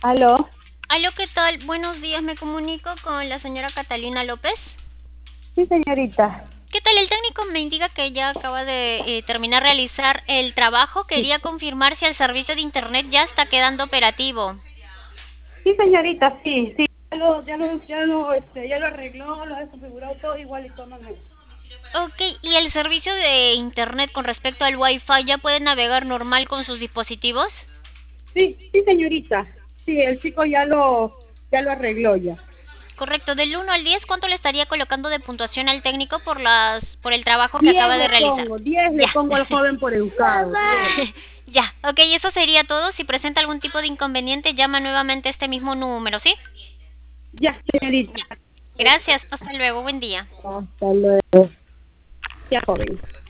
Aló, Aló, ¿qué tal? Buenos días, me comunico con la señora Catalina López. sí señorita. ¿Qué tal? El técnico me indica que ya acaba de terminar de realizar el trabajo. Sí, Quería confirmar si el servicio de internet ya está quedando operativo. sí señorita, sí, sí. Ya lo arregló, lo ha desconfigurado todo igual y todo normal. Ok, ¿y el servicio de internet con respecto al Wi-Fi ya puede navegar normal con sus dispositivos? Sí, sí señorita. Sí, el chico ya lo arregló ya. Correcto, del 1 al 10, ¿cuánto le estaría colocando de puntuación al técnico por el trabajo que 10 acaba de le realizar? pongo, 10 le Ya. pongo al joven por educado. 10. Ya, ok, eso sería todo. Si presenta algún tipo de inconveniente, llama nuevamente a este mismo número, ¿sí? Ya señorita. Ya. Gracias, hasta luego, buen día. Hasta luego. Ya joven.